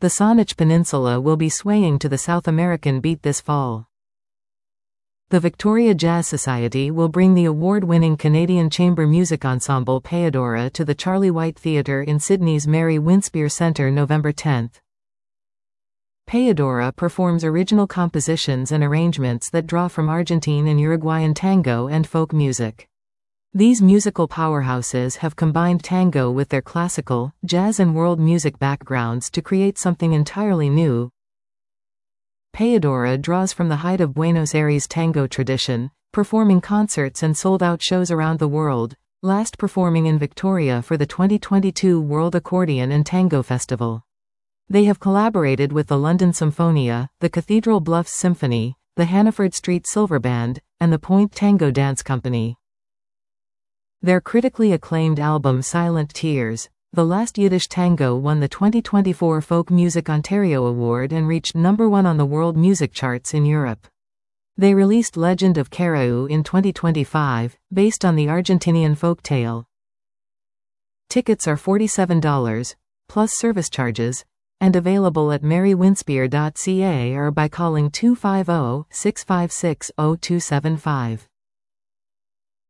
The Saanich Peninsula will be swaying to the South American beat this fall. The Victoria Jazz Society will bring the award-winning Canadian chamber music ensemble Payadora to the Charlie White Theatre in Sydney's Mary Winspear Centre November 10. Payadora performs original compositions and arrangements that draw from Argentine and Uruguayan tango and folk music. These musical powerhouses have combined tango with their classical, jazz and world music backgrounds to create something entirely new. Payadora draws from the height of Buenos Aires tango tradition, performing concerts and sold-out shows around the world, last performing in Victoria for the 2022 World Accordion and Tango Festival. They have collaborated with the London Symphonia, the Cathedral Bluffs Symphony, the Hannaford Street Silver Band, and the Point Tango Dance Company. Their critically acclaimed album Silent Tears, The Last Yiddish Tango won the 2024 Folk Music Ontario Award and reached #1 on the world music charts in Europe. They released Legend of Carau in 2025, based on the Argentinian folk tale. Tickets are $47, plus service charges, and available at marywinspear.ca or by calling 250-656-0275.